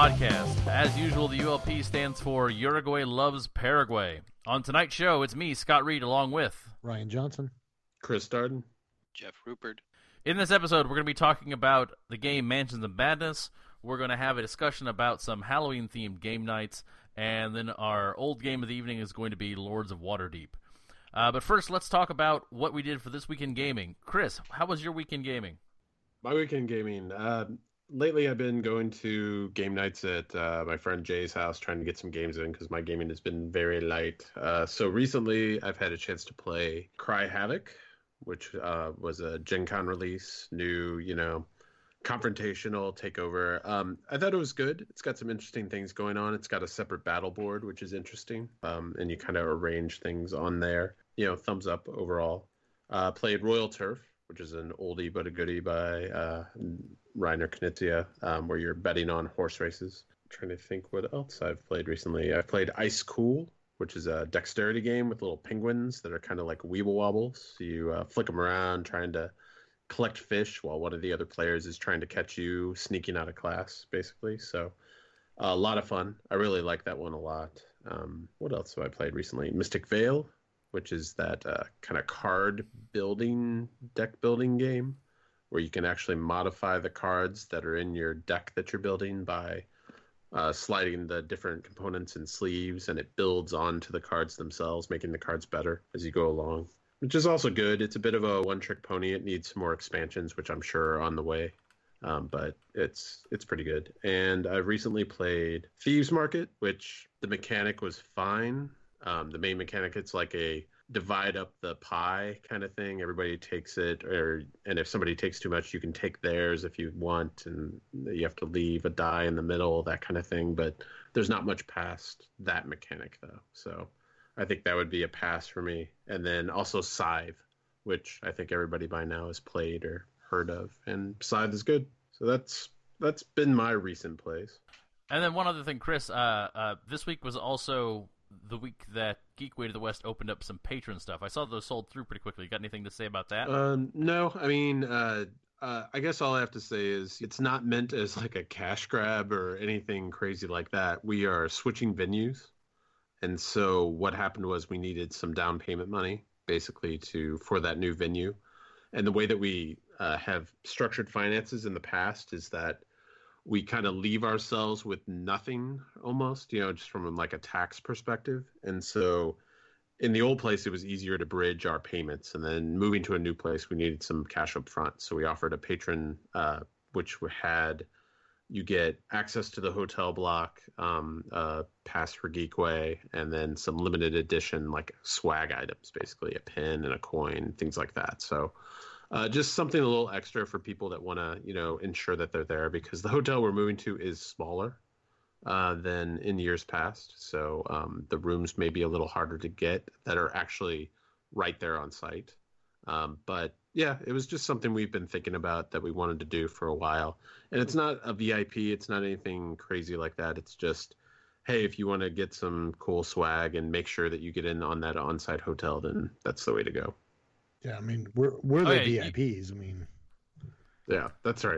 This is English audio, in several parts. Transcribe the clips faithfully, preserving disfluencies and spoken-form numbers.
podcast. As usual, the U L P stands for Uruguay Loves Paraguay. On tonight's show, it's me, Scott Reed, along with Ryan Johnson, Chris Darden, Jeff Rupert. In this episode, we're going to be talking about the game Mansions of Madness. We're going to have a discussion about some Halloween-themed game nights, and then our old game of the evening is going to be Lords of Waterdeep. Uh, but first, let's talk about what we did for this weekend gaming. Chris, how was your weekend gaming? My weekend gaming. Uh, lately, I've been going to game nights at uh, my friend Jay's house, trying to get some games in because my gaming has been very light. Uh, so recently, I've had a chance to play Cry Havoc, which uh, was a Gen Con release, new, you know, confrontational takeover. Um, I thought it was good. It's got some interesting things going on. It's got a separate battle board, which is interesting, um, and you kind of arrange things on there. You know, thumbs up overall. Uh, played Royal Turf, which is an oldie but a goodie by uh, Reiner Knizia, um, where you're betting on horse races. I'm trying to think what else I've played recently. I've played Ice Cool, which is a dexterity game with little penguins that are kind of like Weeble Wobbles. So you uh, flick them around trying to collect fish while one of the other players is trying to catch you sneaking out of class, basically. So uh, a lot of fun. I really like that one a lot. Um, what else have I played recently? Mystic Vale, which is that uh, kind of card building, deck building game where you can actually modify the cards that are in your deck that you're building by uh, sliding the different components and sleeves, and it builds onto the cards themselves, making the cards better as you go along, which is also good. It's a bit of a one-trick pony. It needs some more expansions, which I'm sure are on the way, um, but it's it's pretty good. And I've recently played Thieves Market, which the mechanic was fine. Um, the main mechanic, it's like a divide up the pie kind of thing. Everybody takes it, or and if somebody takes too much, you can take theirs if you want, and you have to leave a die in the middle, that kind of thing. But there's not much past that mechanic, though. So I think that would be a pass for me. And then also Scythe, which I think everybody by now has played or heard of, and Scythe is good. So that's that's been my recent plays. And then one other thing, Chris, uh, uh, this week was also the week that Geekway to the West opened up some patron stuff. I saw those sold through pretty quickly. You got anything to say about that? Um, no, I mean, uh, uh, I guess all I have to say is it's not meant as like a cash grab or anything crazy like that. We are switching venues. And so what happened was we needed some down payment money, basically, to for that new venue. And the way that we uh, have structured finances in the past is that we kind of leave ourselves with nothing almost, you know, just from like a tax perspective. And so in the old place, it was easier to bridge our payments. And then moving to a new place, we needed some cash up front. So we offered a patron, uh, which had, you get access to the hotel block, um, uh, pass for Geekway, and then some limited edition, like swag items, basically a pin and a coin, things like that. So Uh, just something a little extra for people that want to, you know, ensure that they're there, because the hotel we're moving to is smaller uh, than in years past. So um, the rooms may be a little harder to get that are actually right there on site. Um, but yeah, it was just something we've been thinking about that we wanted to do for a while. And it's not a V I P. It's not anything crazy like that. It's just, hey, if you want to get some cool swag and make sure that you get in on that on-site hotel, then that's the way to go. Yeah, I mean, we're we're the Oh, yeah, V I Ps. I mean, Yeah, that's right.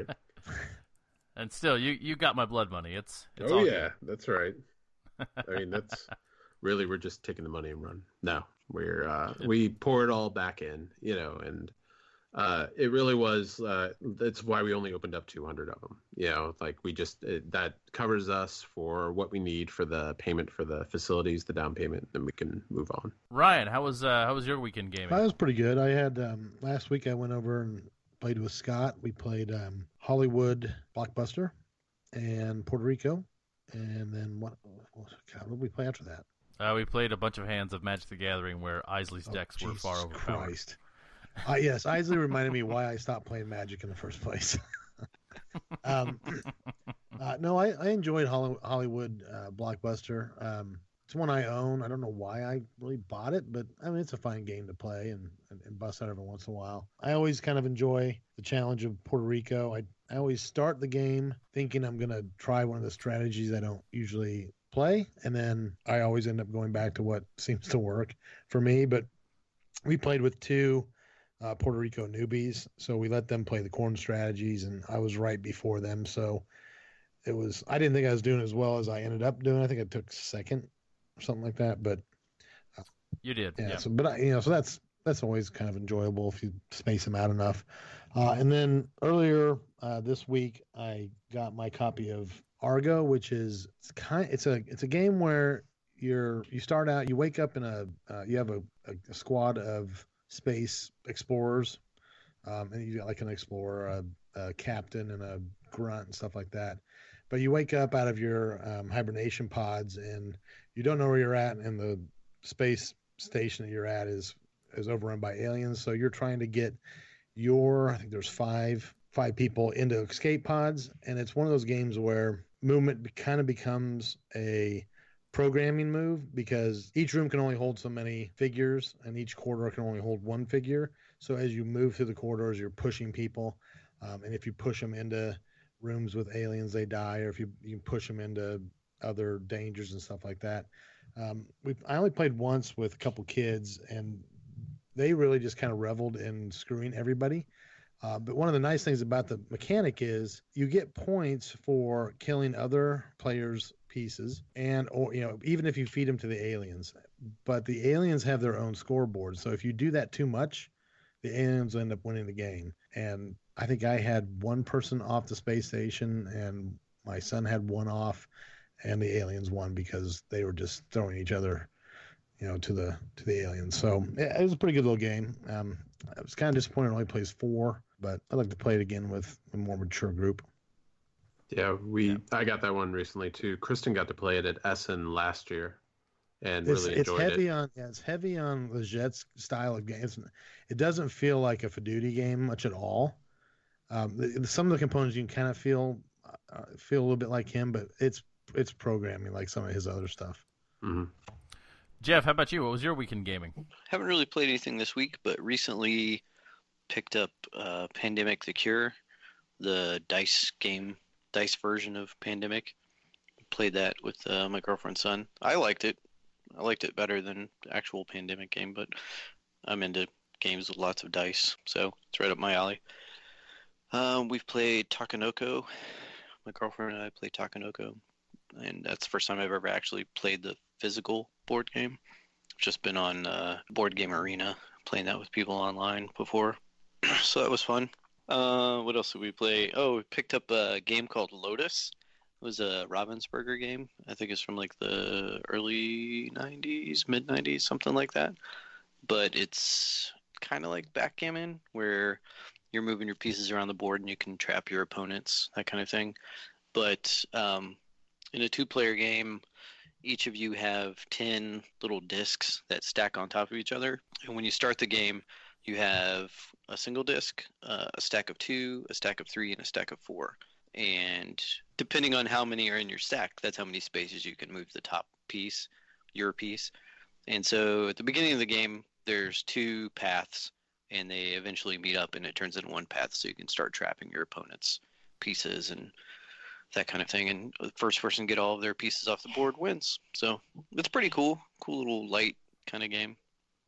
And still, you, you got my blood money. It's, it's Oh all yeah, that's right. I mean, that's really, we're just taking the money and run. No, we're uh, we pour it all back in, you know, and uh, it really was. Uh, that's why we only opened up two hundred of them. You know, like we just it, that covers us for what we need for the payment for the facilities, the down payment, then we can move on. Ryan, how was uh, how was your weekend gaming? that was pretty good. I had um, last week I went over and played with Scott. We played um, Hollywood Blockbuster and Puerto Rico, and then what? God, what did we play after that? Uh, we played a bunch of hands of Magic the Gathering where Isley's Oh, decks were Jesus far overpowered. Christ. Uh, yes, Isley reminded me why I stopped playing Magic in the first place. um, uh, no, I, I enjoyed Holly, Hollywood uh, Blockbuster. Um, it's one I own. I don't know why I really bought it, but I mean, it's a fine game to play and, and, and bust out every once in a while. I always kind of enjoy the challenge of Puerto Rico. I, I always start the game thinking I'm going to try one of the strategies I don't usually play, and then I always end up going back to what seems to work for me. But we played with two uh, Puerto Rico newbies, so we let them play the corn strategies, and I was right before them. So it was. I didn't think I was doing as well as I ended up doing. I think I took second or something like that. But uh, you did, yeah. yeah. So, but I, you know, so that's that's always kind of enjoyable if you space them out enough. Uh, and then earlier uh, this week, I got my copy of Argo, which is it's kind. It's a it's a game where you're you start out. You wake up in a uh, you have a, a, a squad of space explorers, um, and you got like an explorer, a, a captain, and a grunt and stuff like that. But you wake up out of your um, hibernation pods, and you don't know where you're at, and the space station that you're at is is overrun by aliens. So you're trying to get your I think there's five five people into escape pods, and it's one of those games where movement kind of becomes a programming move because each room can only hold so many figures, and each corridor can only hold one figure. So as you move through the corridors, you're pushing people, um, and if you push them into rooms with aliens, they die, or if you you push them into other dangers and stuff like that. Um, we I only played once with a couple kids, and they really just kind of reveled in screwing everybody. Uh, but one of the nice things about the mechanic is you get points for killing other players' pieces, and or you know even if you feed them to the aliens. But the aliens have their own scoreboard, so if you do that too much, the aliens end up winning the game. And I think I had one person off the space station, and my son had one off, and the aliens won because they were just throwing each other, you know, to the to the aliens. So it was a pretty good little game. Um, I was kind of disappointed it only plays four, but I'd like to play it again with a more mature group. Yeah, we Yeah. I got that one recently too. Kristen got to play it at Essen last year, and It's, really it's enjoyed heavy it. on yeah, it's heavy on the Jets style of games. It doesn't feel like a Fidudi game much at all. Um, the, some of the components you can kind of feel uh, feel a little bit like him, but it's it's programming like some of his other stuff. Mm-hmm. Jeff, how about you? What was your weekend gaming? Haven't really played anything this week, but recently picked up uh, Pandemic: The Cure, the dice game, dice version of Pandemic. Played that with uh, my girlfriend's son. I liked it. I liked it better than the actual Pandemic game, but I'm into games with lots of dice, so it's right up my alley. Um, we've played Takenoko. My girlfriend and I played Takenoko, and that's the first time I've ever actually played the physical board game. I've just been on uh, Board Game Arena, playing that with people online before, so that was fun. Uh, what else did we play? Oh, we picked up a game called Lotus. It was a Ravensburger game. I think it's from like the early nineties, mid nineties, something like that. But it's kind of like backgammon, where you're moving your pieces around the board and you can trap your opponents, that kind of thing. But um, in a two-player game, each of you have ten little discs that stack on top of each other. And when you start the game, you have a single disc, uh, a stack of two, a stack of three, and a stack of four. And depending on how many are in your stack, that's how many spaces you can move the top piece, your piece. And so at the beginning of the game, there's two paths, and they eventually meet up, and it turns into one path, so you can start trapping your opponent's pieces and that kind of thing. And the first person to get all of their pieces off the board wins. So it's pretty cool. Cool little light kind of game.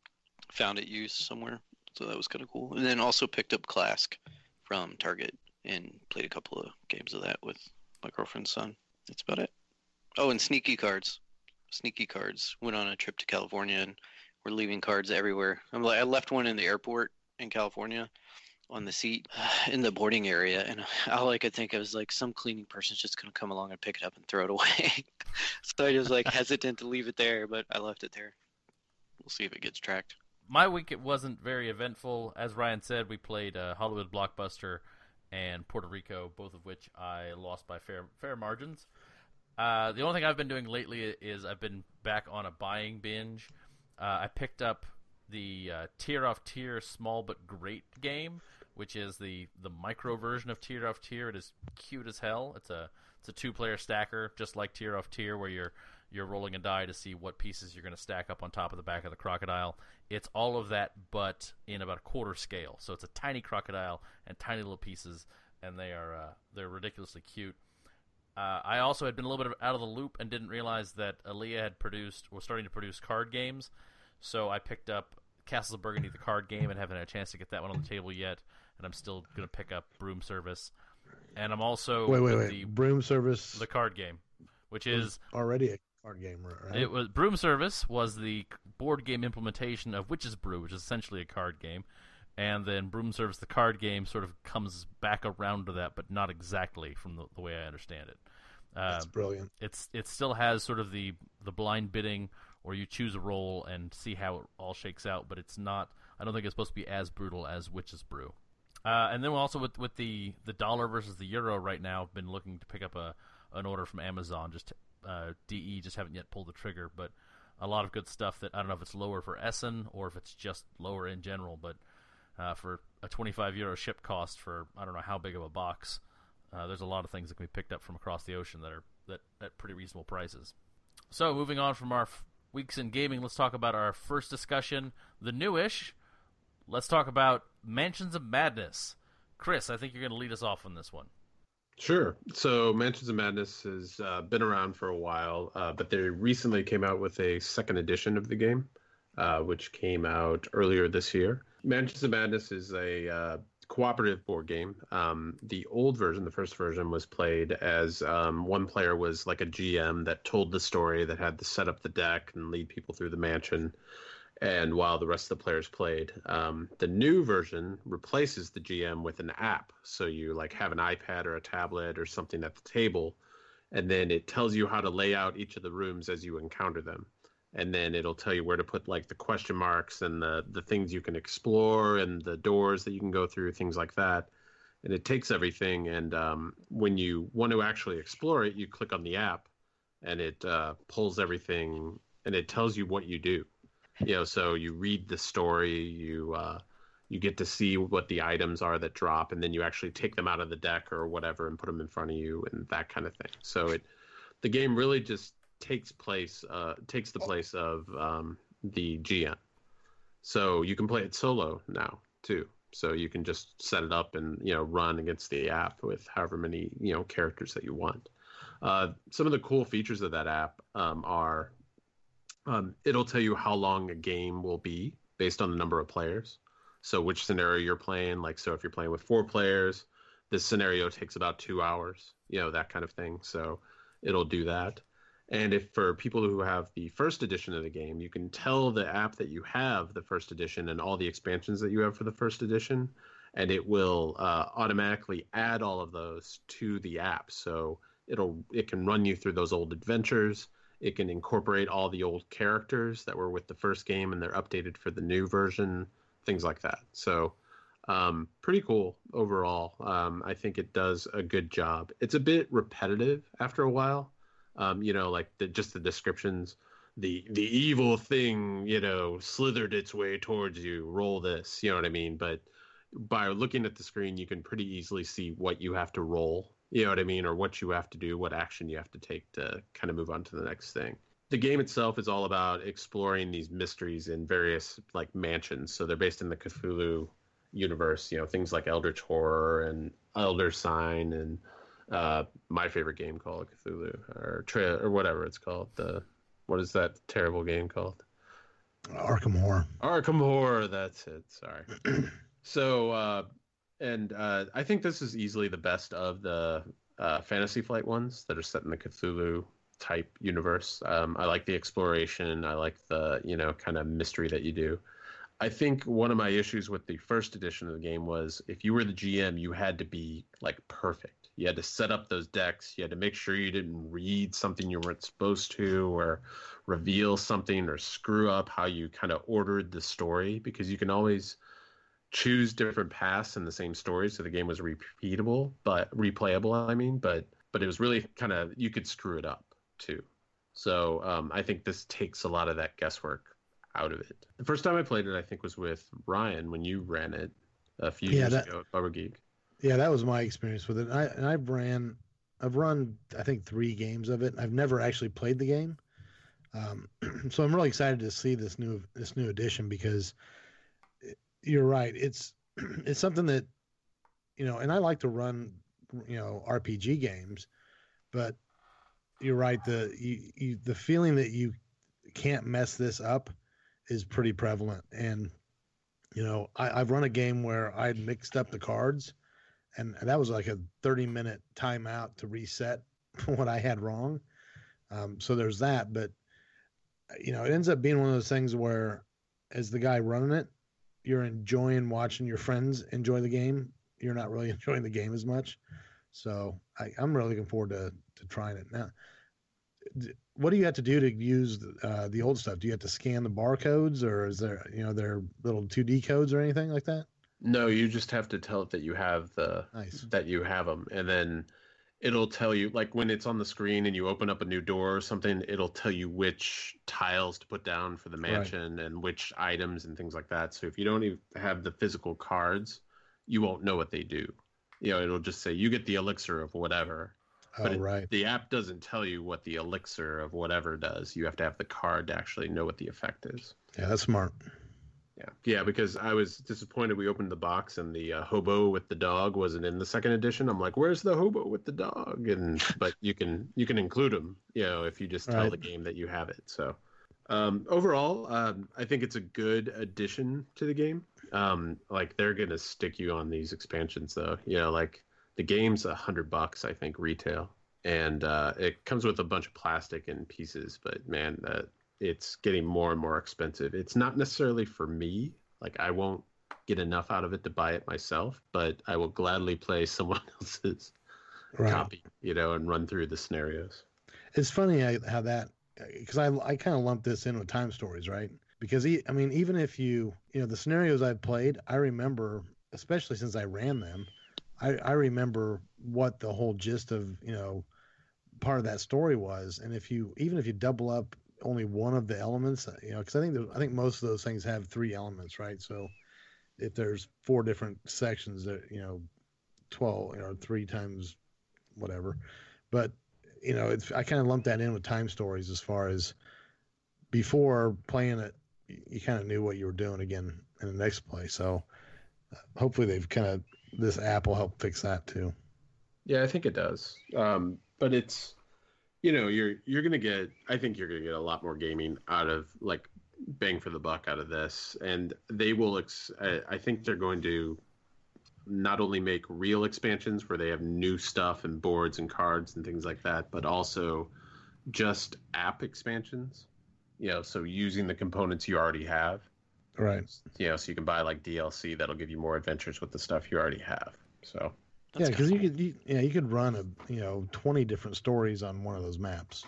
Found it used somewhere, so that was kind of cool. And then also picked up Clask from Target and played a couple of games of that with my girlfriend's son. That's about it. Oh, and Sneaky Cards. Sneaky Cards. Went on a trip to California, and we're leaving cards everywhere. I'm like, I left one in the airport in California on the seat in the boarding area, and all I could think of was like some cleaning person's just gonna come along and pick it up and throw it away. So I was like hesitant to leave it there, but I left it there. We'll see if it gets tracked. My week, it wasn't very eventful. As Ryan said, we played uh, Hollywood Blockbuster and Puerto Rico, both of which I lost by fair fair margins. Uh, the only thing I've been doing lately is I've been back on a buying binge. Uh, I picked up the uh, Tier Off Tier Small But Great game, which is the, the micro version of Tier Off Tier. It is cute as hell. It's a it's a two player stacker, just like Tier Off Tier, where you're you're rolling a die to see what pieces you're going to stack up on top of the back of the crocodile. It's all of that, but in about a quarter scale. So it's a tiny crocodile and tiny little pieces, and they are uh, they're ridiculously cute. Uh, I also had been a little bit out of the loop and didn't realize that Aaliyah had produced was starting to produce card games. So I picked up Castles of Burgundy, the card game, and haven't had a chance to get that one on the table yet. And I'm still going to pick up Broom Service. and I'm also Wait, wait, with wait. the Broom Service the card game, which is already a card game, right? it was Broom Service was the board game implementation of Witch's Brew, which is essentially a card game, and then Broom Service, the card game, sort of comes back around to that, but not exactly from the, the way I understand it. That's Um, brilliant. It's it still has sort of the the blind bidding, or you choose a roll and see how it all shakes out, but it's not. I don't think it's supposed to be as brutal as Witch's Brew. Uh, and then also with with the, the dollar versus the euro right now, I've been looking to pick up a an order from Amazon. Just uh, D E just haven't yet pulled the trigger, but a lot of good stuff that I don't know if it's lower for Essen or if it's just lower in general. But uh, for a twenty-five euro ship cost for I don't know how big of a box, uh, there's a lot of things that can be picked up from across the ocean that are that at pretty reasonable prices. So moving on from our f- weeks in gaming, let's talk about our first discussion, the newish. Let's talk about Mansions of Madness. Chris, I think you're going to lead us off on this one. Sure. So Mansions of Madness has uh, been around for a while, uh, but they recently came out with a second edition of the game, uh, which came out earlier this year. Mansions of Madness is a uh, cooperative board game. Um, the old version, the first version, was played as um, one player was like a G M that told the story, that had to set up the deck and lead people through the mansion, and while the rest of the players played. Um, the new version replaces the G M with an app. So you like have an iPad or a tablet or something at the table, and then it tells you how to lay out each of the rooms as you encounter them. And then it'll tell you where to put like the question marks and the, the things you can explore and the doors that you can go through, things like that. And it takes everything. And um, when you want to actually explore it, you click on the app and it uh, pulls everything and it tells you what you do. You know, so you read the story, you uh, you get to see what the items are that drop, and then you actually take them out of the deck or whatever and put them in front of you and that kind of thing. So it, the game really just takes place, uh, takes the place of um, the G M. So you can play it solo now too. So you can just set it up and you know run against the app with however many you know characters that you want. Uh, some of the cool features of that app um, are. Um, it'll tell you how long a game will be based on the number of players. So which scenario you're playing. Like, so if you're playing with four players, this scenario takes about two hours, you know, that kind of thing. So it'll do that. And if for people who have the first edition of the game, you can tell the app that you have the first edition and all the expansions that you have for the first edition, and it will uh, automatically add all of those to the app. So it'll it can run you through those old adventures. It can incorporate all the old characters that were with the first game and they're updated for the new version, things like that. So um, pretty cool overall. Um, I think it does a good job. It's a bit repetitive after a while. Um, you know, like the, just the descriptions, the the evil thing, you know, slithered its way towards you, roll this, you know what I mean? But by looking at the screen, you can pretty easily see what you have to roll. You know what I mean? Or what you have to do, what action you have to take to kind of move on to the next thing. The game itself is all about exploring these mysteries in various like mansions. So they're based in the Cthulhu universe, you know, things like Eldritch Horror and Elder Sign and uh, my favorite game called Cthulhu or tra- or whatever it's called. The what is that terrible game called? Arkham Horror. Arkham Horror, that's it. Sorry. so uh And uh, I think this is easily the best of the uh, Fantasy Flight ones that are set in the Cthulhu type universe. Um, I like the exploration. I like the, you know, kind of mystery that you do. I think one of my issues with the first edition of the game was if you were the G M, you had to be like perfect. You had to set up those decks. You had to make sure you didn't read something you weren't supposed to or reveal something or screw up how you kind of ordered the story, because you can always choose different paths in the same story, so the game was repeatable, but replayable, I mean, but but it was really kind of, you could screw it up too. So um, I think this takes a lot of that guesswork out of it. The first time I played it, I think, was with Ryan when you ran it a few Yeah, years that- ago at Bubba Geek. Yeah, that was my experience with it. And I and I've ran, I've run, I think three games of it. I've never actually played the game, um, so I'm really excited to see this new this new edition, because you're right. It's it's something that, you know, and I like to run, you know, R P G games, but you're right. The you, you the feeling that you can't mess this up is pretty prevalent. And you know, I, I've run a game where I mixed up the cards, and that was like a thirty minute timeout to reset what I had wrong. Um, so there's that, but you know, it ends up being one of those things where, as the guy running it, you're enjoying watching your friends enjoy the game. You're not really enjoying the game as much. So I, I'm really looking forward to to trying it now. What do you have to do to use uh, the old stuff? Do you have to scan the barcodes, or is there, you know, there little two D codes or anything like that? No, you just have to tell it that you have the Nice. that you have them, and then it'll tell you, like when it's on the screen and you open up a new door or something, it'll tell you which tiles to put down for the mansion right. and which items and things like that. So if you don't even have the physical cards, you won't know what they do. You know, it'll just say you get the elixir of whatever. But oh, it, right. the app doesn't tell you what the elixir of whatever does. You have to have the card to actually know what the effect is. Yeah, that's smart. Yeah, yeah. Because I was disappointed. We opened the box and the uh, hobo with the dog wasn't in the second edition. I'm like, "Where's the hobo with the dog?" And but you can you can include them, you know, if you just tell right. the game that you have it. So um, overall, um, I think it's a good addition to the game. Um, like they're gonna stick you on these expansions, though. You know, like the game's a hundred bucks, I think, retail, and uh, it comes with a bunch of plastic and pieces. But man, uh, it's getting more and more expensive. It's not necessarily for me. Like I won't get enough out of it to buy it myself, but I will gladly play someone else's right. copy, you know, and run through the scenarios. It's funny how that, because I I kind of lump this in with Time Stories, right? Because he, I mean, even if you, you know, the scenarios I've played, I remember, especially since I ran them, I, I remember what the whole gist of, you know, part of that story was. And if you, even if you double up only one of the elements, you know, because I think there, I think most of those things have three elements, right? So if there's four different sections that, you know, twelve, you know, three times whatever, but you know, it's, I kind of lump that in with Time Stories as far as before playing it, you kind of knew what you were doing again in the next play. So uh, hopefully they've kind of, this app will help fix that too. Yeah, I think it does. Um, but it's, you know, you're you're gonna get. I think you're gonna get a lot more gaming out of, like, bang for the buck out of this, and they will. Ex- I, I think they're going to not only make real expansions where they have new stuff and boards and cards and things like that, but also just app expansions. You know, so using the components you already have. Right. You know, so you can buy like D L C that'll give you more adventures with the stuff you already have. So. That's yeah, because you could, you, yeah, you could run a, you know, twenty different stories on one of those maps.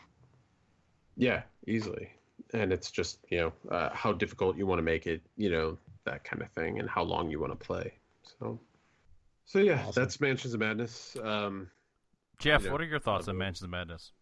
Yeah, easily, and it's just, you know, uh, how difficult you want to make it, you know, that kind of thing, and how long you want to play. So, so yeah, awesome. That's Mansions of Madness. Um, Jeff, you know, what are your thoughts on Mansions of Madness?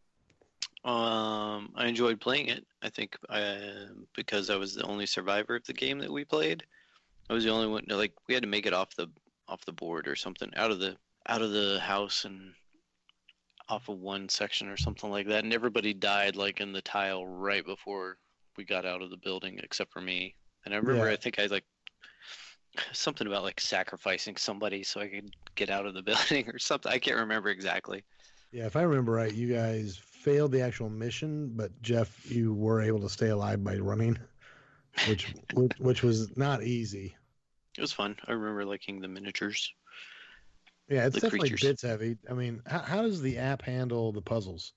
Um, I enjoyed playing it. I think uh, because I was the only survivor of the game that we played, I was the only one. Like, we had to make it off the off the board or something, out of the out of the house and off of one section or something like that. And everybody died like in the tile right before we got out of the building, except for me. And I remember, yeah. I think I like something about like sacrificing somebody so I could get out of the building or something. I can't remember exactly. Yeah, if I remember right, you guys failed the actual mission, but Jeff, you were able to stay alive by running, which which, which was not easy. It was fun. I remember liking the miniatures. Yeah, it's the definitely creatures. bits heavy. I mean, how, how does the app handle the puzzles?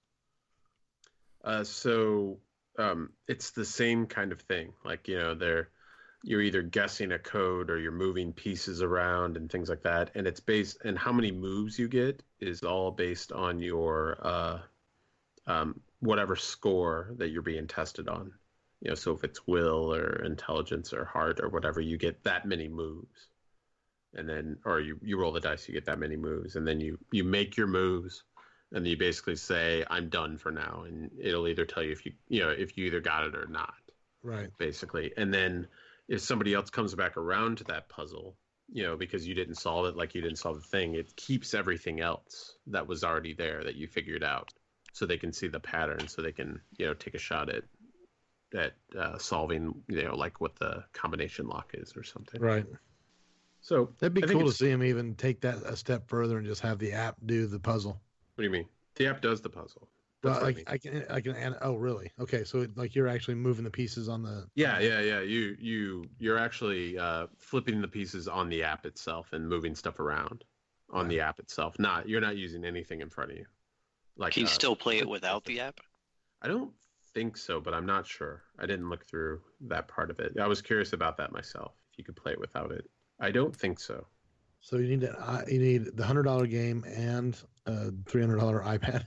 Uh, so um, it's the same kind of thing. Like, you know, they're you're either guessing a code or you're moving pieces around and things like that. And it's based, and how many moves you get is all based on your uh, um, whatever score that you're being tested on. You know, so if it's will or intelligence or heart or whatever, you get that many moves. And then, or you, you roll the dice, you get that many moves. And then you, you make your moves, and you basically say, I'm done for now. And it'll either tell you if you, you know, if you either got it or not. Right. Basically. And then if somebody else comes back around to that puzzle, you know, because you didn't solve it, like you didn't solve the thing, it keeps everything else that was already there that you figured out. So they can see the pattern, so they can, you know, take a shot at, at uh, solving, you know, like what the combination lock is or something. Right. So that'd be cool to see him even take that a step further and just have the app do the puzzle. What do you mean? The app does the puzzle. Well, I, I can, I can. Oh, really? Okay, so it, like you're actually moving the pieces on the. Yeah, yeah, yeah. You, you, you're actually uh, flipping the pieces on the app itself and moving stuff around on the app itself. Not you're not using anything in front of you. Like, Can you uh, still play it without the app? I don't think so, but I'm not sure. I didn't look through that part of it. I was curious about that myself. If you could play it without it, I don't think so. So you need uh, you need the hundred dollar game and a three hundred dollar iPad.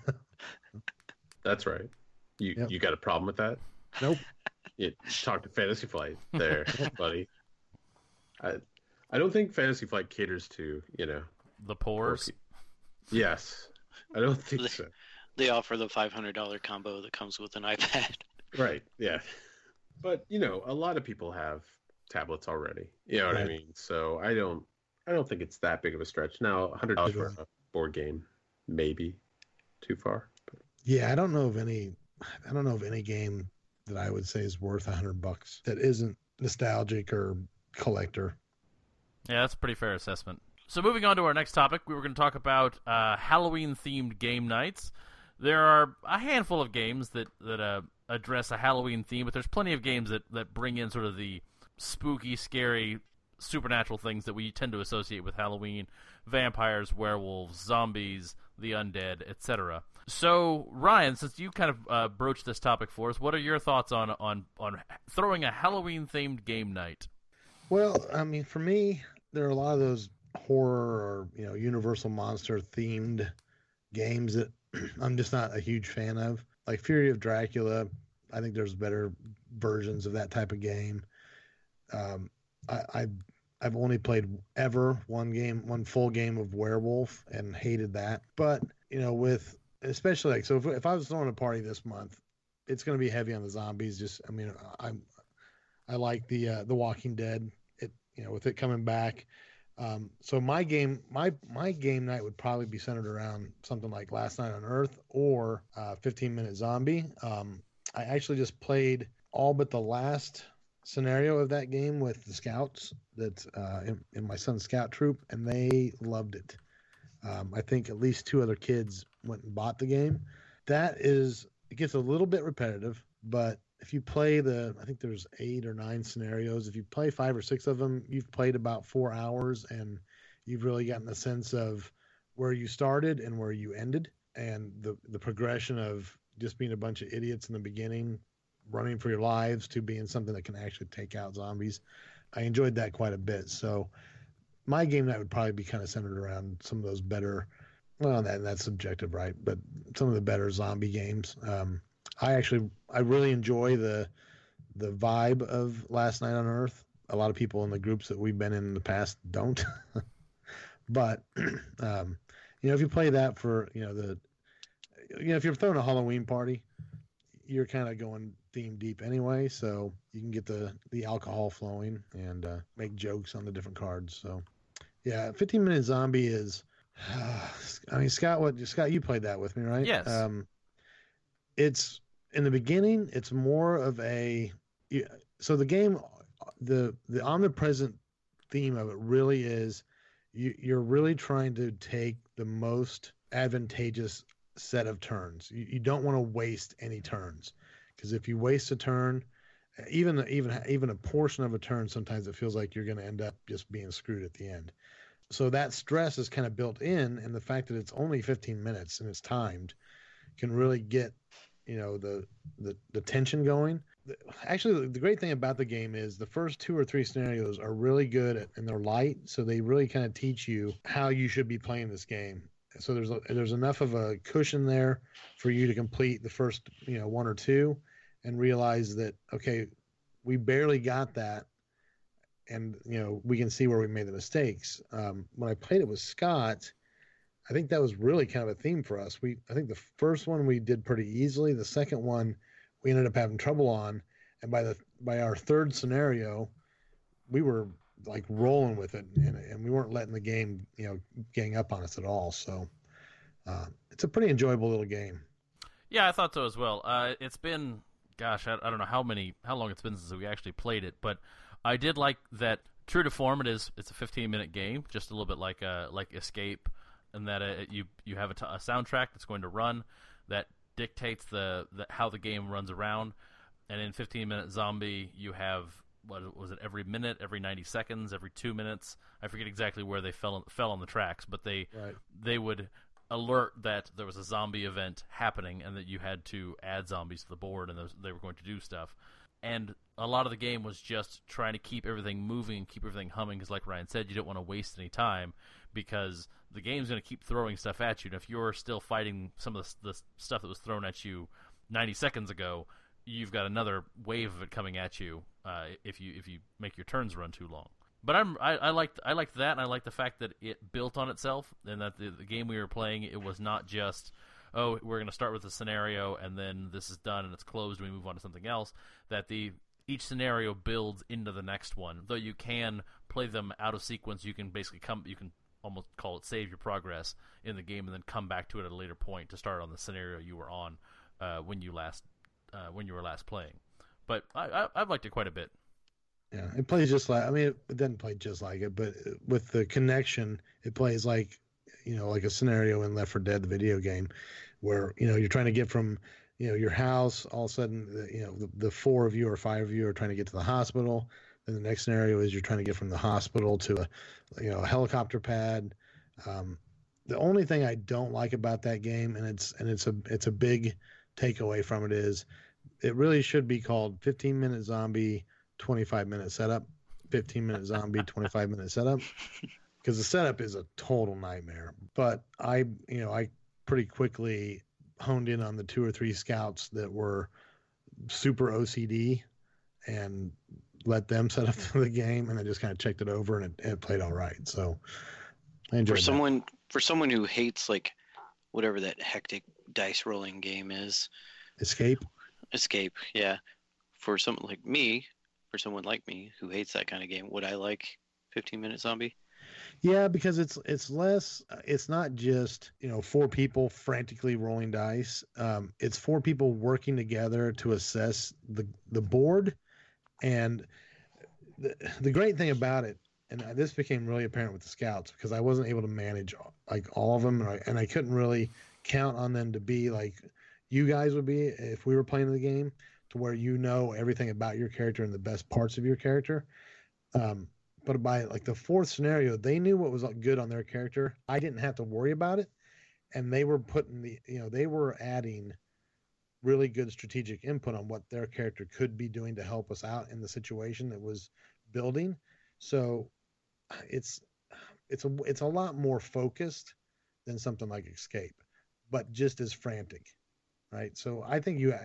That's right. You Yep. you got a problem with that? Nope. You talk to Fantasy Flight there, buddy. I I don't think Fantasy Flight caters to, you know, The pores. yes. I don't think so. They offer the five hundred dollar combo that comes with an iPad. Right. Yeah. But, you know, a lot of people have tablets already. You know what I Right. mean? So I don't I don't think it's that big of a stretch. Now, one hundred dollars for a board game, maybe too far. But Yeah, I don't know of any. I don't know of any game that I would say is worth a hundred bucks that isn't nostalgic or collector. Yeah, that's a pretty fair assessment. So moving on to our next topic, we were going to talk about uh, Halloween-themed game nights. There are a handful of games that that uh, address a Halloween theme, but there's plenty of games that, that bring in sort of the spooky, scary, supernatural things that we tend to associate with Halloween: vampires, werewolves, zombies, the undead, et cetera. So, Ryan, since you kind of uh, broached this topic for us, what are your thoughts on on on throwing a Halloween-themed game night? Well, I mean, for me, there are a lot of those horror or you know Universal monster themed games that I'm just not a huge fan of. Like Fury of Dracula, I think there's better versions of that type of game. Um, I, I I've only played ever one game, one full game of Werewolf, and hated that. But you know, with especially like so, if, if I was throwing a party this month, it's going to be heavy on the zombies. Just I mean, I'm I like the uh, the Walking Dead. It you know with it coming back. Um, so my game, my my game night would probably be centered around something like Last Night on Earth or uh, fifteen Minute Zombie. Um, I actually just played all but the last scenario of that game with the scouts that uh, in, in my son's scout troop, and they loved it. Um, I think at least two other kids went and bought the game. That is, it gets a little bit repetitive, but if you play the, I think there's eight or nine scenarios. If you play five or six of them, you've played about four hours and you've really gotten a sense of where you started and where you ended, and the, the progression of just being a bunch of idiots in the beginning, running for your lives, to being something that can actually take out zombies. I enjoyed that quite a bit. So my game night would probably be kind of centered around some of those better, well, that that's subjective, right? But some of the better zombie games. Um, I actually, I really enjoy the the vibe of Last Night on Earth. A lot of people in the groups that we've been in, in the past don't. But um, you know, if you play that for you know the, you know, if you're throwing a Halloween party, you're kind of going theme deep anyway, so you can get the the alcohol flowing and uh, make jokes on the different cards. So yeah, fifteen Minute Zombie is. Uh, I mean, Scott, what Scott, you played that with me, right? Yes. Um, it's in the beginning. It's more of a. So the game, the the omnipresent theme of it really is, you, you're really trying to take the most advantageous set of turns. You, you don't want to waste any turns, because if you waste a turn, even even even a portion of a turn, sometimes it feels like you're going to end up just being screwed at the end. So that stress is kind of built in, and the fact that it's only fifteen minutes and it's timed can really get, you know, the the, the tension going. Actually, the great thing about the game is the first two or three scenarios are really good at, and they're light, so they really kind of teach you how you should be playing this game. So there's a, there's enough of a cushion there for you to complete the first, you know, one or two, and realize that, okay, we barely got that, and you know we can see where we made the mistakes. Um, when I played it with Scott, I think that was really kind of a theme for us. We I think the first one we did pretty easily. The second one we ended up having trouble on, and by the by our third scenario, we were like rolling with it, and, and we weren't letting the game, you know, gang up on us at all. So uh, it's a pretty enjoyable little game. Yeah, I thought so as well. Uh, it's been, gosh, I, I don't know how many, how long it's been since we actually played it, but I did like that. True to form, it is. It's a fifteen minute game, just a little bit like uh, like Escape, and that uh, you you have a, t- a soundtrack that's going to run that dictates the, the how the game runs around. And in fifteen minute Zombie, you have what was it? Every minute, every ninety seconds, every two minutes. I forget exactly where they fell fell on the tracks, but they Right. they would alert that there was a zombie event happening and that you had to add zombies to the board, and those, they were going to do stuff. And a lot of the game was just trying to keep everything moving and keep everything humming, because like Ryan said, you don't want to waste any time, because the game's going to keep throwing stuff at you. And if you're still fighting some of the, the stuff that was thrown at you ninety seconds ago, you've got another wave of it coming at you uh, if you if you make your turns run too long. But I'm I, I liked I liked that, and I liked the fact that it built on itself, and that the, the game we were playing, it was not just, oh, we're going to start with a scenario and then this is done and it's closed and we move on to something else. That the each scenario builds into the next one. Though you can play them out of sequence, you can basically come you can almost call it save your progress in the game and then come back to it at a later point to start on the scenario you were on uh, when you last uh, when you were last playing. But I, I I've liked it quite a bit. Yeah, it plays just like, I mean, it doesn't play just like it, but with the connection, it plays like, you know, like a scenario in Left four Dead, the video game, where, you know, you're trying to get from, you know, your house, all of a sudden, you know, the, the four of you or five of you are trying to get to the hospital. Then the next scenario is you're trying to get from the hospital to a, you know, a helicopter pad. Um, the only thing I don't like about that game, and it's, and it's a, it's a big takeaway from it, is it really should be called fifteen minute zombie, twenty-five minute setup, fifteen minute zombie, twenty-five minute setup, because the setup is a total nightmare. But I, you know, I pretty quickly honed in on the two or three scouts that were super O C D and let them set up the game, and I just kind of checked it over, and it, it played all right. So I enjoyed For that. someone for someone who hates like whatever that hectic dice rolling game is, Escape. Escape, yeah. For someone like me, for someone like me who hates that kind of game, would I like fifteen minute zombie? Yeah, because it's it's less. It's not just, you know, four people frantically rolling dice. Um, it's four people working together to assess the the board, and the the great thing about it, and this became really apparent with the scouts, because I wasn't able to manage like all of them, and I, and I couldn't really count on them to be like you guys would be if we were playing the game, to where you know everything about your character and the best parts of your character. Um, but by like the fourth scenario, they knew what was good on their character. I didn't have to worry about it, and they were putting the, you know, they were adding really good strategic input on what their character could be doing to help us out in the situation that was building. So it's it's a it's a lot more focused than something like Escape, but just as frantic, right? So I think you.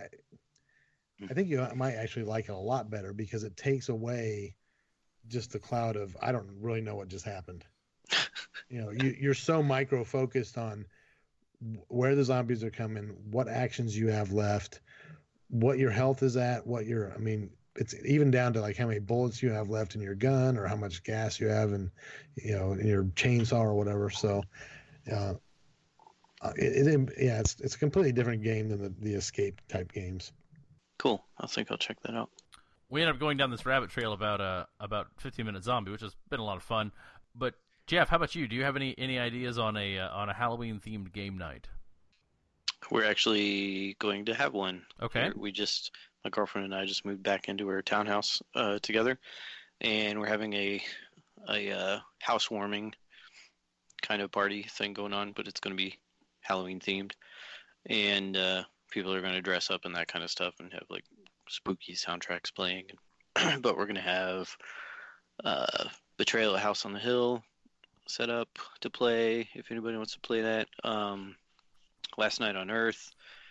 I think you might actually like it a lot better, because it takes away just the cloud of, I don't really know what just happened. You know, you, you're so micro focused on where the zombies are coming, what actions you have left, what your health is at, what your, I mean, it's even down to like how many bullets you have left in your gun, or how much gas you have in, you know, in your chainsaw or whatever. So, uh, it, it yeah, it's it's a completely different game than the, the Escape type games. Cool. I think I'll check that out. We ended up going down this rabbit trail about uh about fifteen minute zombie, which has been a lot of fun. But Jeff, how about you? Do you have any, any ideas on a uh, on a Halloween themed game night? We're actually going to have one. Okay. We just, my girlfriend and I just moved back into our townhouse uh, together, and we're having a a uh, housewarming kind of party thing going on, but it's going to be Halloween themed, and uh, people are going to dress up and that kind of stuff, and have like spooky soundtracks playing. But we're going to have uh, Betrayal at House on the Hill set up to play, if anybody wants to play that. Um, Last Night on Earth.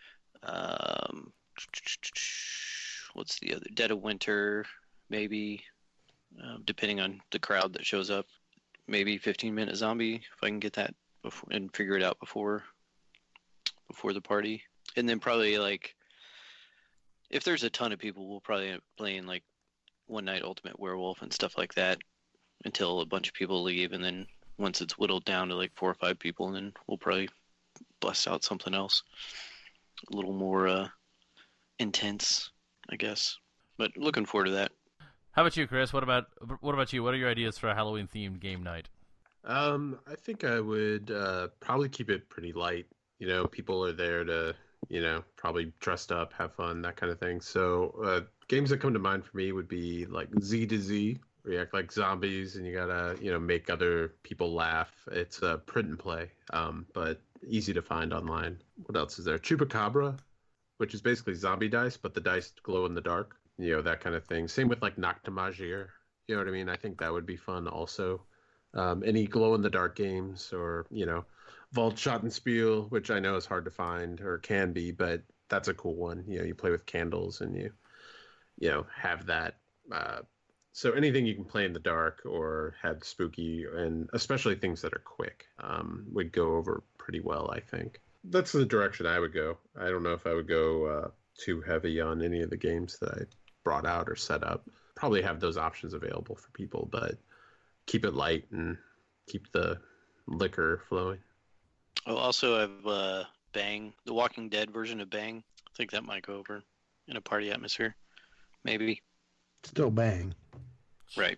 Um, what's the other? Dead of Winter, maybe, uh, depending on the crowd that shows up. Maybe fifteen minute zombie, if I can get that before, and figure it out before before the party. And then probably, like, if there's a ton of people, we'll probably end up playing like One Night Ultimate Werewolf and stuff like that until a bunch of people leave, and then once it's whittled down to like four or five people, and then we'll probably bust out something else a little more uh, intense, I guess. But looking forward to that. How about you, Chris? What about what about you? What are your ideas for a Halloween themed game night? Um, I think I would uh, probably keep it pretty light. You know, people are there to, you know, probably dressed up, have fun, that kind of thing. So uh, games that come to mind for me would be like Z to Z, where you act like zombies and you gotta, you know, make other people laugh. It's a print and play, um, but easy to find online. What else is there? Chupacabra, which is basically zombie dice, but the dice glow in the dark. You know, that kind of thing. Same with like Noctamagir. You know what I mean? I think that would be fun also. Um, any glow in the dark games, or, you know, Waldschattenspiel, which I know is hard to find or can be, but that's a cool one. You know, you play with candles and you, you know, have that. Uh, so anything you can play in the dark or have spooky, and especially things that are quick, um, would go over pretty well, I think. That's the direction I would go. I don't know if I would go uh, too heavy on any of the games that I brought out or set up. Probably have those options available for people, but keep it light and keep the liquor flowing. Oh, also I have uh, Bang, the Walking Dead version of Bang. I think that might go over in a party atmosphere. Maybe. Still Bang. Right.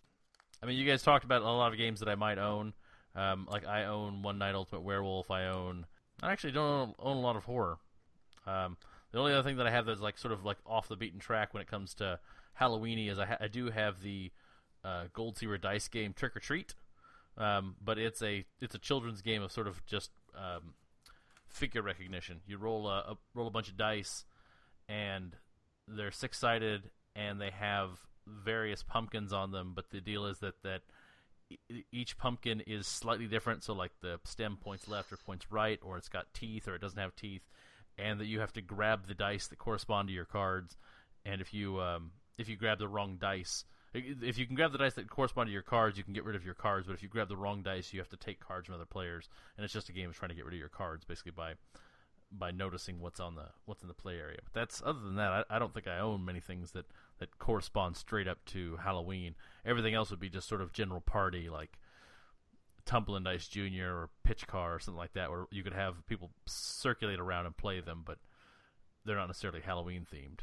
I mean, you guys talked about a lot of games that I might own. Um, like, I own One Night Ultimate Werewolf. I own... I actually don't own, own a lot of horror. Um, the only other thing that I have that's like sort of like off the beaten track when it comes to Halloween-y is I, ha- I do have the uh, Gold Zero dice game Trick or Treat. Um, but it's a it's a children's game of sort of just um, figure recognition. You roll a, a roll a bunch of dice, and they're six sided, and they have various pumpkins on them. But the deal is that that e- each pumpkin is slightly different. So like the stem points left or points right, or it's got teeth or it doesn't have teeth, and that you have to grab the dice that correspond to your cards. And if you um, if you grab the wrong dice. If you can grab the dice that correspond to your cards, you can get rid of your cards. But if you grab the wrong dice, you have to take cards from other players, and it's just a game of trying to get rid of your cards, basically by by noticing what's on the what's in the play area. But that's other than that, I, I don't think I own many things that, that correspond straight up to Halloween. Everything else would be just sort of general party, like Tumblin' Dice Junior or Pitch Car or something like that, where you could have people circulate around and play them, but they're not necessarily Halloween themed.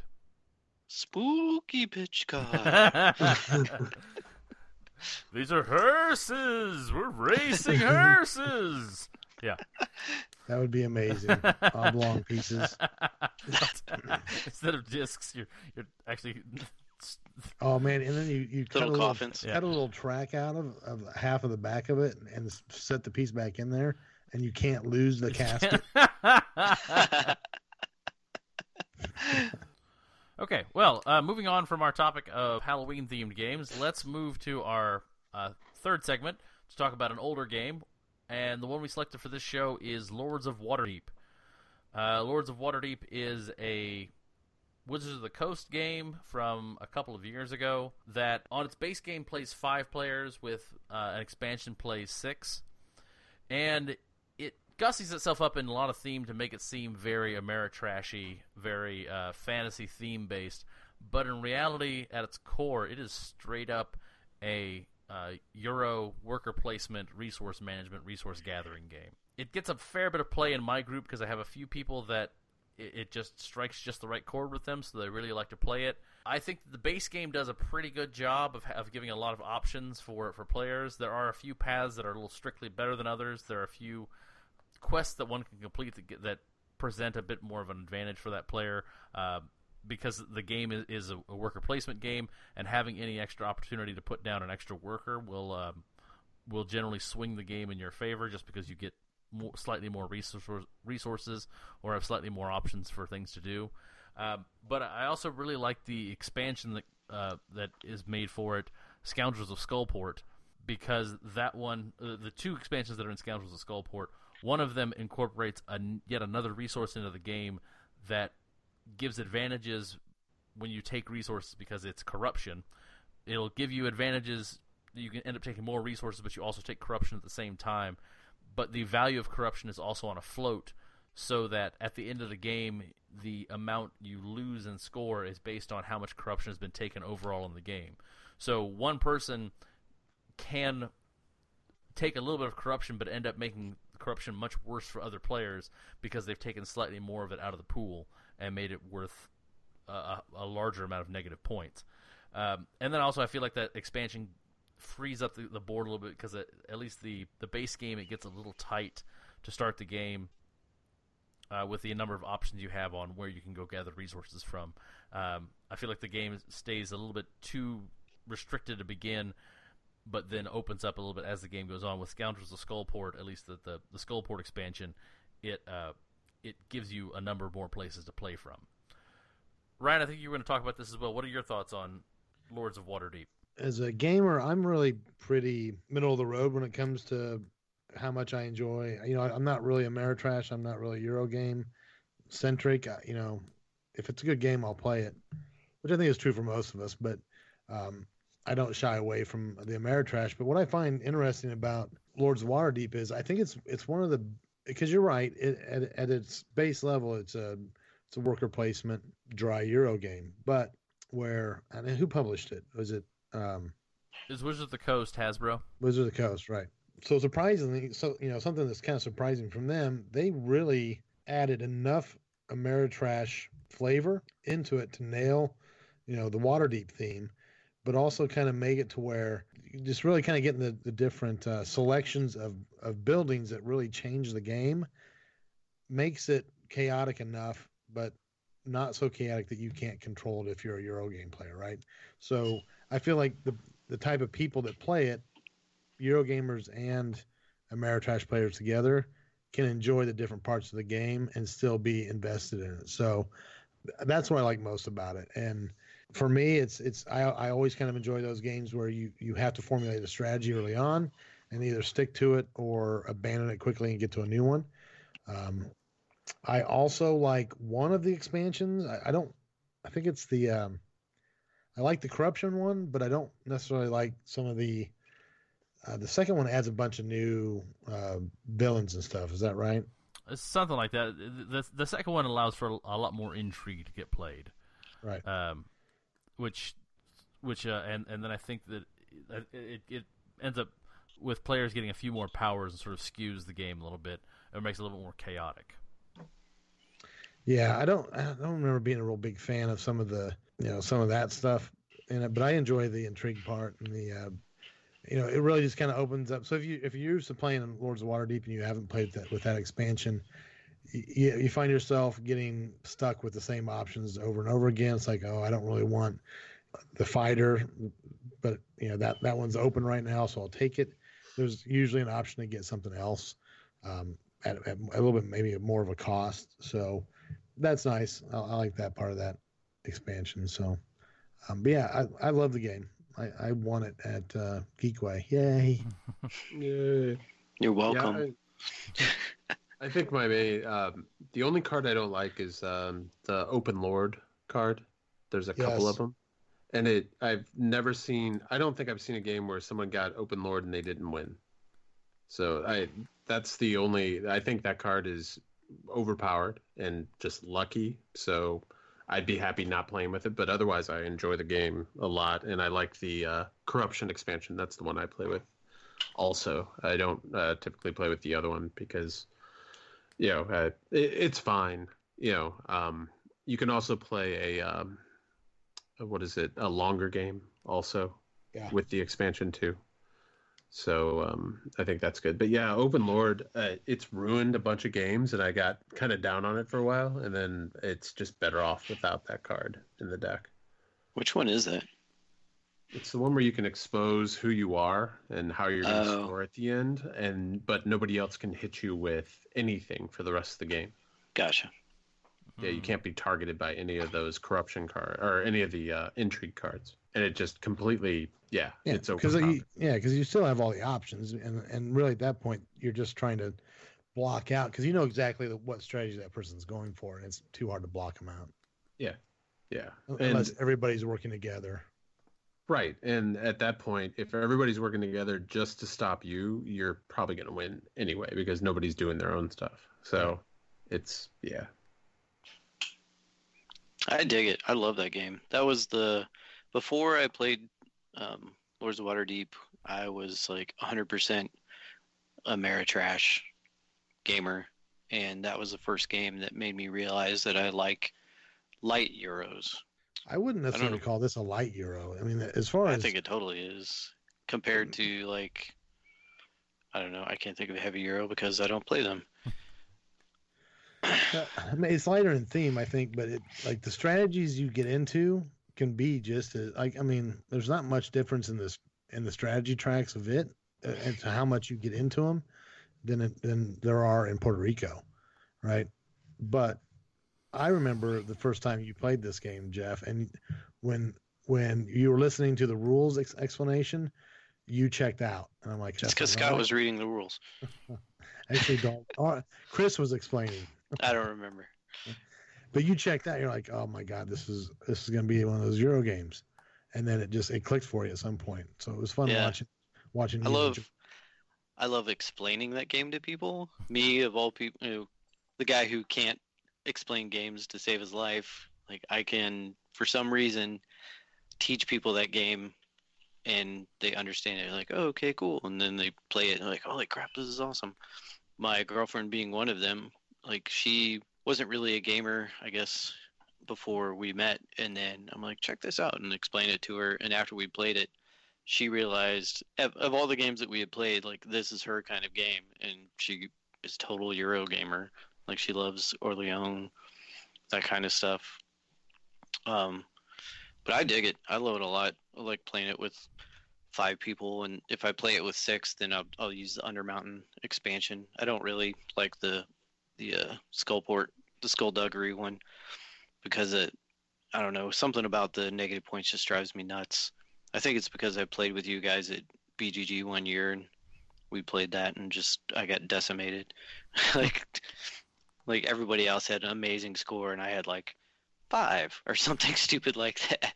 Spooky Pitch Car. These are hearses. We're racing hearses. Yeah. That would be amazing. Oblong pieces. Instead of discs, you're you're actually. Oh man! And then you you cut Little a little, coffins. cut a little track out of, of half of the back of it and set the piece back in there, and you can't lose the casket. Okay, well, uh, moving on from our topic of Halloween-themed games, let's move to our uh, third segment to talk about an older game. And the one we selected for this show is Lords of Waterdeep. Uh, Lords of Waterdeep is a Wizards of the Coast game from a couple of years ago that on its base game plays five players, with uh, an expansion plays six. And it gussies itself up in a lot of theme to make it seem very Ameritrashy, very uh, fantasy theme based, but in reality, at its core, it is straight up a uh, Euro worker placement, resource management, resource gathering game. It gets a fair bit of play in my group because I have a few people that it, it just strikes just the right chord with them, so they really like to play it. I think the base game does a pretty good job of, of giving a lot of options for, for players. There are a few paths that are a little strictly better than others. There are a few quests that one can complete that, get, that present a bit more of an advantage for that player uh, because the game is, is a, a worker placement game, and having any extra opportunity to put down an extra worker will um, will generally swing the game in your favor just because you get more, slightly more resource, resources or have slightly more options for things to do. Uh, but I also really like the expansion that uh, that is made for it, Scoundrels of Skullport, because that one, uh, the two expansions that are in Scoundrels of Skullport, one of them incorporates a, yet another resource into the game that gives advantages when you take resources because it's corruption. It'll give you advantages. You can end up taking more resources, but you also take corruption at the same time. But the value of corruption is also on a float, so that at the end of the game, the amount you lose and score is based on how much corruption has been taken overall in the game. So one person can take a little bit of corruption but end up making corruption much worse for other players because they've taken slightly more of it out of the pool and made it worth a, a larger amount of negative points. Um, and then also I feel like that expansion frees up the, the board a little bit because at least the, the base game, it gets a little tight to start the game. uh, with the number of options you have on where you can go gather resources from. Um, I feel like the game stays a little bit too restricted to begin, but then opens up a little bit as the game goes on. With Scoundrels of Skullport, at least the the, the Skullport expansion, it uh, it gives you a number more places to play from. Ryan, I think you were going to talk about this as well. What are your thoughts on Lords of Waterdeep? As a gamer, I'm really pretty middle of the road when it comes to how much I enjoy. You know, I'm not really Ameritrash. I'm not really Eurogame centric. You know, if it's a good game, I'll play it, which I think is true for most of us. But um, I don't shy away from the Ameritrash. But what I find interesting about Lords of Waterdeep is I think it's it's one of the because you're right. It, at at its base level, it's a it's a worker placement dry Euro game. But where and who published it? Was it? Um, Is Wizards of the Coast Hasbro? Wizards of the Coast, right. So surprisingly, so you know, something that's kind of surprising from them, they really added enough Ameritrash flavor into it to nail, you know, the Waterdeep theme, but also kind of make it to where you just really kind of getting the, the different uh, selections of, of buildings that really change the game, makes it chaotic enough, but not so chaotic that you can't control it if you're a Eurogame player, right? So I feel like the the type of people that play it, Eurogamers and Ameritrash players together, can enjoy the different parts of the game and still be invested in it. So that's what I like most about it. And for me, it's it's I I always kind of enjoy those games where you you have to formulate a strategy early on and either stick to it or abandon it quickly and get to a new one. Um, I also like one of the expansions. I, I don't. I think it's the. Um, I like the corruption one, but I don't necessarily like some of the. Uh, the second one adds a bunch of new uh, villains and stuff. Is that right? It's something like that. The the second one allows for a lot more intrigue to get played, right? Um, which, which, uh, and and then I think that it it ends up with players getting a few more powers and sort of skews the game a little bit. It makes it a little bit more chaotic. Yeah, I don't. I don't remember being a real big fan of some of the, you know, some of that stuff in it, but I enjoy the intrigue part and the, uh, you know, it really just kind of opens up. So if you if you're used to playing in Lords of Waterdeep and you haven't played that with that expansion, you, you find yourself getting stuck with the same options over and over again. It's like, oh, I don't really want the fighter, but you know that that one's open right now, so I'll take it. There's usually an option to get something else um, at, at a little bit maybe more of a cost. So that's nice. I, I like that part of that expansion. So, um, but yeah, I, I love the game. I, I won it at uh, Geekway. Yay! Yeah. You're welcome. Yeah, I, I think my main, um, the only card I don't like is um, the Open Lord card. There's a couple Yes. of them, and it I've never seen. I don't think I've seen a game where someone got Open Lord and they didn't win. So I that's the only. I think that card is overpowered and just lucky. So I'd be happy not playing with it, but otherwise I enjoy the game a lot, and I like the uh, Corruption expansion. That's the one I play with. Also, I don't uh, typically play with the other one because, you know, uh, it, it's fine. You know, um, you can also play a um, what is it? A longer game also Yeah. with the expansion too. So um, I think that's good. But yeah, Open Lord, uh, it's ruined a bunch of games, and I got kind of down on it for a while, and then it's just better off without that card in the deck. Which one is that? It's the one where you can expose who you are and how you're going to Oh. score at the end, and but nobody else can hit you with anything for the rest of the game. Gotcha. Yeah, you can't be targeted by any of those corruption cards or any of the uh, intrigue cards, and it just completely, yeah, Yeah, it's because overpowered. you, yeah, because you still have all the options, and and really at that point you're just trying to block out because you know exactly the, what strategy that person's going for, and it's too hard to block them out Yeah, yeah, unless and everybody's working together. right, and at that point, if everybody's working together just to stop you, you're probably going to win anyway because nobody's doing their own stuff. So, it's yeah. I dig it. I love that game. That was the before I played um, Lords of Waterdeep. I was like one hundred percent Ameritrash gamer, and that was the first game that made me realize that I like light Euros. I wouldn't necessarily know. call this a light Euro. I mean, as far I as think it totally is compared to like I don't know. I can't think of a heavy Euro because I don't play them. Uh, I mean, it's lighter in theme, I think, but it like the strategies you get into can be just as like I mean, there's not much difference in this in the strategy tracks of it uh, and to how much you get into them than it, than there are in Puerto Rico, right? But I remember the first time you played this game, Jeff, and when when you were listening to the rules ex- explanation, you checked out, and I'm like, It's because Scott was reading the rules. Actually, don't. Oh, Chris was explaining. I don't remember. But you checked out. You're like, oh my god, this is this is going to be one of those Euro games, and then it just it clicked for you at some point. So it was fun Yeah. watching watching. I you love, and- I love explaining that game to people. Me, of all people, you know, the guy who can't explain games to save his life. Like I can, for some reason, teach people that game, and they understand it. They're like, oh, okay, cool, and then they play it, and they're like, holy crap, this is awesome. My girlfriend being one of them, like she wasn't really a gamer, I guess, before we met, and then I'm like, check this out, and explain it to her, and after we played it, she realized of, of all the games that we had played, like this is her kind of game, and she is total Euro gamer. Like she loves Orleans, that kind of stuff. Um, but I dig it. I love it a lot. I like playing it with five people, and if I play it with six, then I'll, I'll use the Undermountain expansion. I don't really like the the uh, Skullport, the Skullduggery one, because it, I don't know, something about the negative points just drives me nuts. I think it's because I played with you guys at B G G one year, and we played that, and just I got decimated. like, like everybody else had an amazing score, and I had like five or something stupid like that.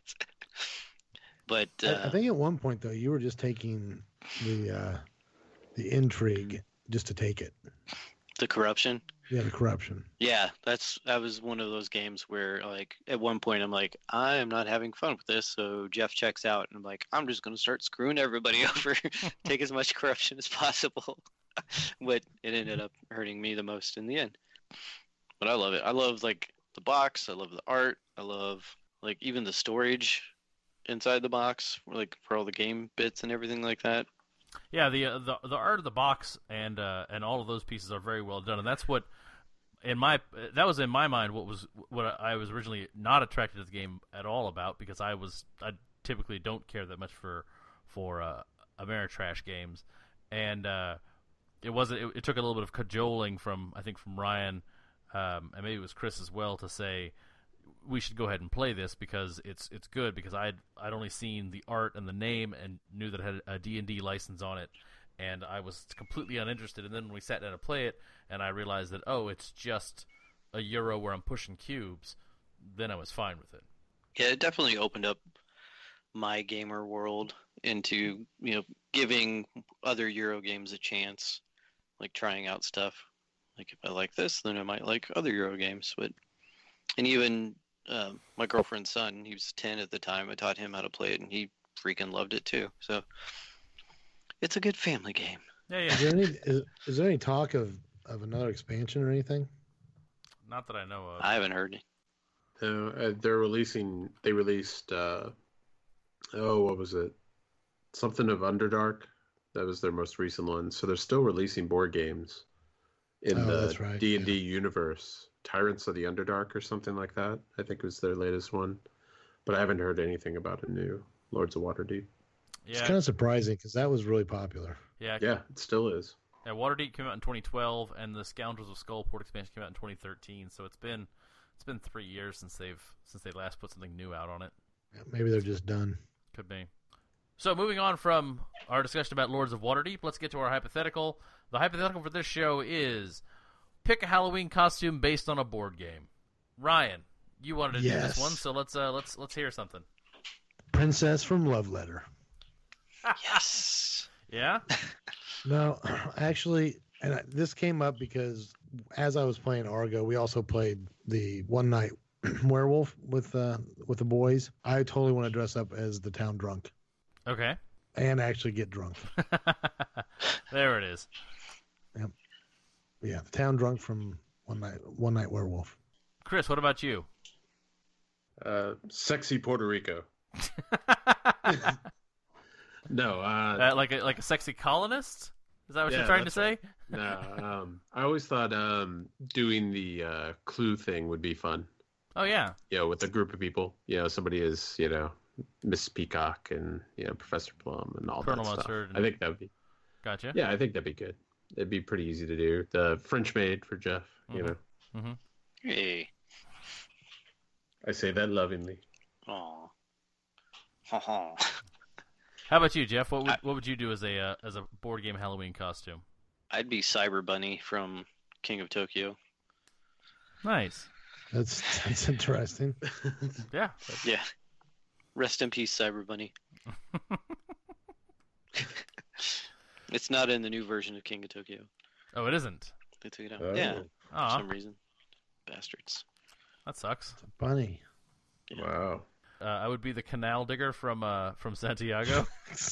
But uh, I, I think at one point though, you were just taking the uh, the intrigue just to take it. the corruption. Yeah, the corruption. Yeah, that's that was one of those games where like at one point I'm like, I am not having fun with this, so Jeff checks out and I'm like, I'm just gonna start screwing everybody over, take as much corruption as possible. But it ended up hurting me the most in the end. But I love it. I love like the box, I love the art, I love like even the storage inside the box, like for all the game bits and everything like that. Yeah, the uh, the the art of the box and uh, and all of those pieces are very well done, and that's what in my that was in my mind what was what I was originally not attracted to the game at all about, because I was I typically don't care that much for for uh, Ameritrash games, and uh, it wasn't it, it took a little bit of cajoling from I think from Ryan um, and maybe it was Chris as well to say we should go ahead and play this because it's it's good, because I'd I'd only seen the art and the name and knew that it had a D and D license on it, and I was completely uninterested. And then when we sat down to play it and I realized that, oh, it's just a Euro where I'm pushing cubes, then I was fine with it. Yeah, it definitely opened up my gamer world into, you know, giving other Euro games a chance, like trying out stuff. Like if I like this, then I might like other Euro games. But and even uh, my girlfriend's son, he was ten at the time. I taught him how to play it, and he freaking loved it too. So it's a good family game. Yeah, Is yeah. there any is, is there any talk of, of another expansion or anything? Not that I know of. I haven't heard it. No, uh, they're releasing. They released. Uh, oh, what was it? Something of Underdark. That was their most recent one. So they're still releasing board games in Oh, the that's right, D and D universe. Tyrants of the Underdark or something like that. I think was their latest one. But I haven't heard anything about a new Lords of Waterdeep. It's Yeah, kind of surprising because that was really popular. yeah, Yeah, it still is. yeah. Waterdeep came out in twenty twelve, and the Scoundrels of Skullport expansion came out in twenty thirteen. So it's been it's been three years since they've since they last put something new out on it. Yeah, maybe they're just done. Could be. So moving on from our discussion about Lords of Waterdeep, let's get to our hypothetical. The hypothetical for this show is pick a Halloween costume based on a board game. Ryan, you wanted to do Yes. this one, so let's uh, let's let's hear something. Princess from Love Letter. Yes. Yeah? No, actually, and I, this came up because as I was playing Argo, we also played the One Night Werewolf with uh, with the boys. I totally want to dress up as the town drunk Okay. and actually get drunk. There it is. Yeah, the town drunk from One Night One Night Werewolf. Chris, what about you? Uh, sexy Puerto Rico. No, uh, Uh, like a like a sexy colonist? Is that what Yeah, you're trying to that's say? No, um, I always thought um, doing the uh, clue thing would be fun. Oh yeah, You know, with a group of people. You know, somebody is, you know, Miss Peacock and, you know, Professor Plum and all Colonel that stuff. Mustard and- I think that would be, gotcha. yeah, I think that'd be good. It'd be pretty easy to do. The French maid for Jeff, you Mhm. know. Mm-hmm. Hey. I say that lovingly. Aw. Ha ha. How about you, Jeff? What would I- what would you do as a uh, as a board game Halloween costume? I'd be Cyber Bunny from King of Tokyo. Nice. That's that's interesting. Yeah. Yeah. Rest in peace, Cyber Bunny. It's not in the new version of King of Tokyo. Oh, it isn't. They took it out. Oh. Yeah, for Aw, some reason. Bastards. that sucks. Bunny. Yeah. Wow. Uh, I would be the canal digger from uh, from Santiago.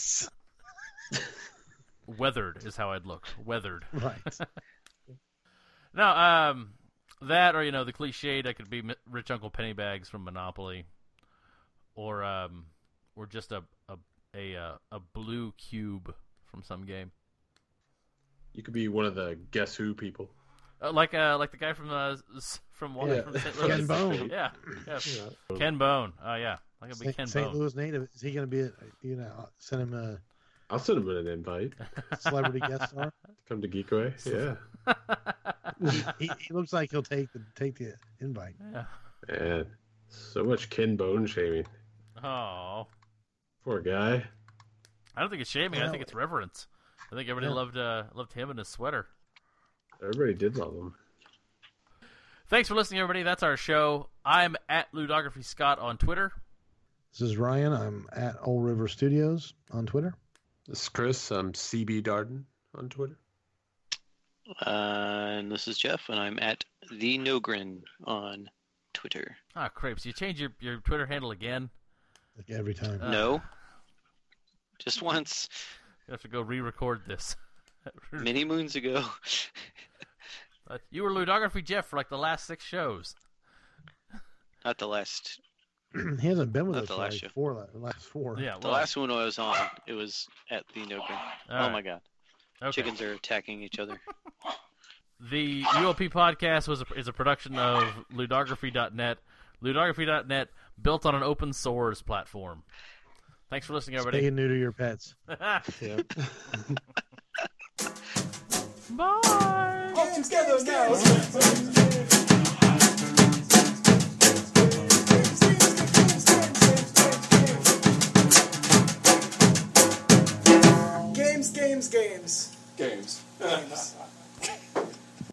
Weathered is how I'd look. Weathered. Right. No, um, that or you know the cliched. I could be M- Rich Uncle Pennybags from Monopoly, or um, or just a a a uh, a blue cube from some game. You could be one of the Guess Who people. Uh, like uh, like the guy from uh, s- from Yeah. from Saint Louis. Ken Bone. Yeah, yeah. Yeah. Ken Bone. Oh yeah, I could be Saint Ken Saint Bone. Louis native. Is he going to be? A, you know, send him a I'll send him an invite. celebrity guest star. Come to Geekaway. Yeah. He, he looks like he'll take the take the invite. Yeah. Man, so much Ken Bone shaming. Oh, Poor guy. I don't think it's shaming. I Well, think it's reverence. I think everybody yeah. loved uh, loved him and his sweater. Everybody did love him. Thanks for listening, everybody. That's our show. I'm at Ludography Scott on Twitter. This is Ryan. I'm at Old River Studios on Twitter. This is Chris. I'm C B Darden on Twitter. Uh, and this is Jeff, and I'm at the Nogrin on Twitter. Ah, crepes. You change your, your Twitter handle again? Like every time. Uh, No. Just once. You have to go re-record this. Many moons ago. But you were Ludography Jeff for like the last six shows. Not the last. he hasn't been with Not us the for last like show. four, the last four. Yeah, The well, last one I was on, it was at the Nogrin. all Oh right. my god. Okay. Chickens are attacking each other. The U L P podcast was a, is a production of ludography dot net. ludography dot net, built on an open source platform. Thanks for listening, Spay everybody. and neuter your pets. Yeah. Bye. All together now.